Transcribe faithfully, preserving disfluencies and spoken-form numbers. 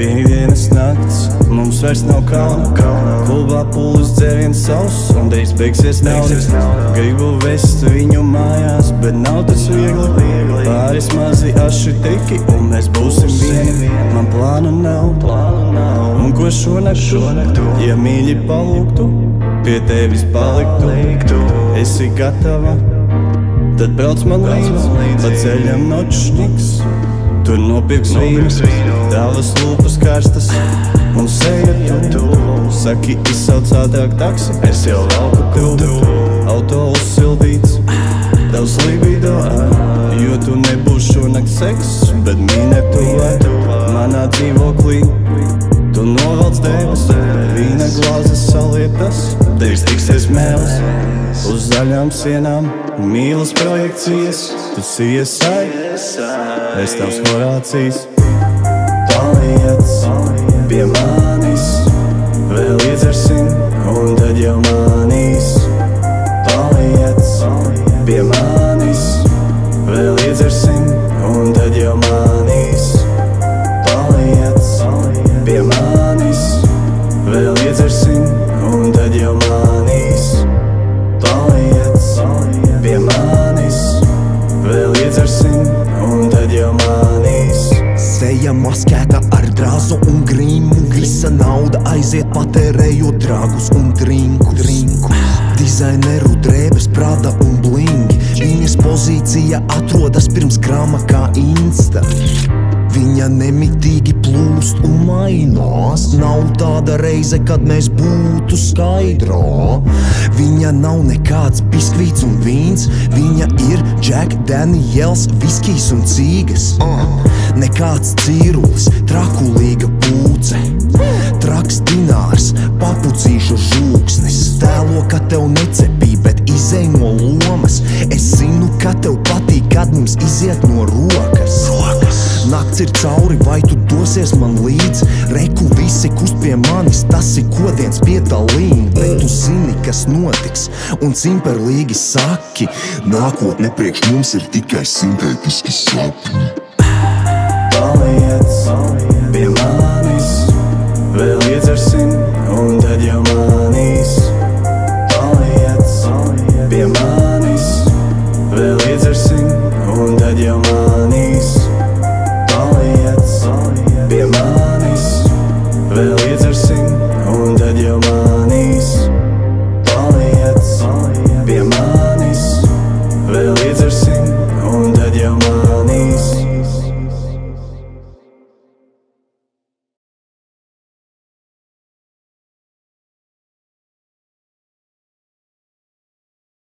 Piektdienas nakts, mums vairs nav kauna. Klubā pūlis dzēriens sauss un drīz beigsies naudas. Gribu vest viņu mājās, bet nav tas viegli. Pāris mazi aši tiki un mēs būsim vieni. Man plānu nav, un ko šonaktu, ja mīļi palūgtu, pie tevis paliktu. Esi gatava, tad brauc man līdz, pa ceļam nočšņiks. Tur nopirks vīnu, tavas lūpas karstas un seja tu. Saki, izsauc ātrāk taksi, es jau valku krūvu. Auto uzsildīts, tavs libido, jo tu nebūs šonakt seks, bet mīne tu vai manā dzīvoklī. Tu novalc dēvas, vīna glāzes salietas, drīz tiksies mēls. Uz zaļām sienām mīlas projekcijas, tu siesai, es tavs Horācijs. Paliec pie manis, vēl iedzersim, un tad jau manīs. Paliec pie manis, vēl iedzersim, un tad jau manīs. Paliec pie manis, vēl iedzersim, un tad jau manīs. Paliec pie manis, vēl iedzersim, un tad jau manīs. Seja maskēta ar drāzu un grimu, visa nauda aiziet patērējot drāgus un drinku. Dizaineru drēbes, Prada un blingi, viņas pozīcija atrodas pirms grama kā Insta. Viņa nemitīgi plūst un mainās, nav tāda reize, kad mēs būtu skaidrā. Viņa nav nekāds biskvīts un vīns, viņa ir Jack Daniels, viskijs un cīgas. Nekāds cīrulis, trakulīga pūce, traks dinārs, papucīšu žūksnis. Tēlo, ka tev necepī, bet izej no lomas. Es zinu, ka tev patīk, kad mums iziet no rokas. Nakts ir cauri, vai tu dosies man līdz? Reku visi kust pie manis, tas ir kodiens pie tā līņa. Bet tu zini, kas notiks, un cimperlīgi saki, nākotne priekš mums ir tikai sintētiski sapņi.